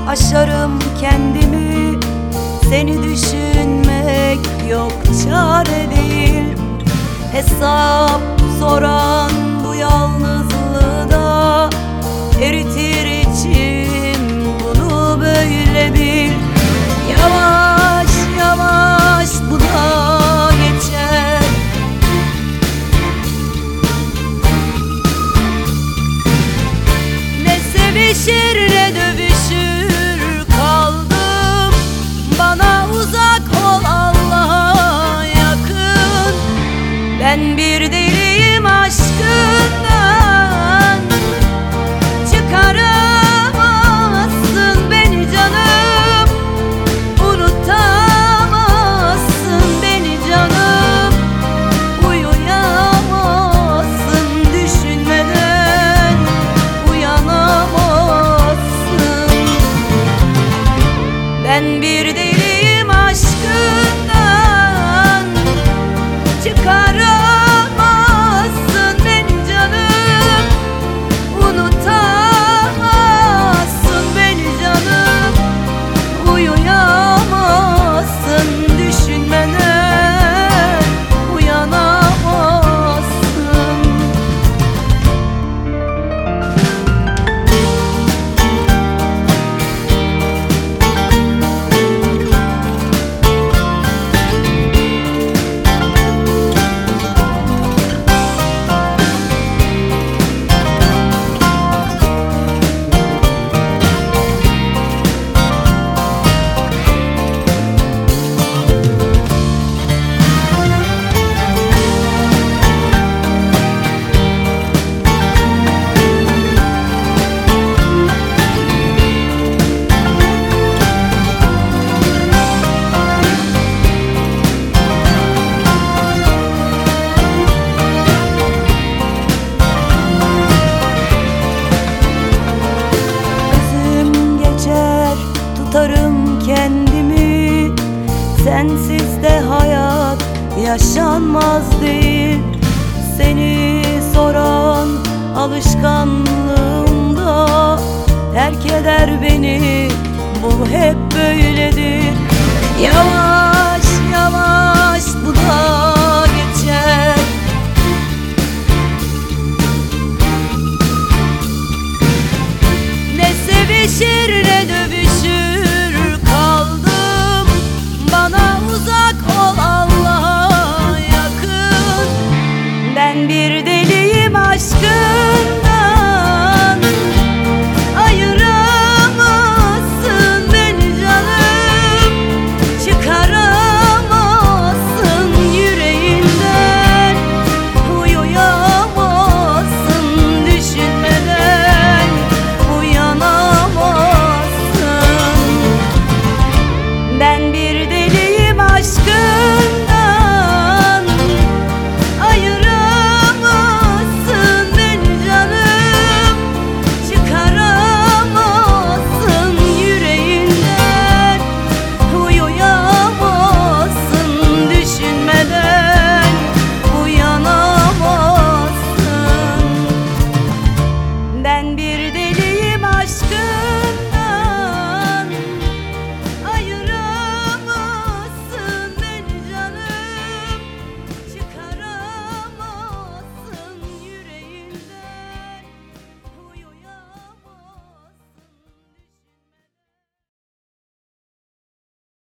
aşarım kendimi. Seni düşünmek yok çare değil. Hesap soran bu yalnızlığı da eritir içim, bunu böyle bil. Yavaş yavaş bu da geçer. Ne sevişir ne dövüşür kaldım. Bana uzak ol, Allah'a yakın. Ben bir deliyim aşkından. Çıkaramazsın beni canım, unutamazsın beni canım. Uyuyamazsın düşünmeden, uyanamazsın. Ben bir deliyim aşkından. Çıkaramazsın beni canım, unutamazsın beni canım. Uyuyamazsın düşünmeden, uyanamazsın. Tutarım kendimi, sensiz de hayat yaşanmaz değil. Seni soran alışkanlığımda terk eder beni, bu hep böyledir. Yavaş yavaş bu da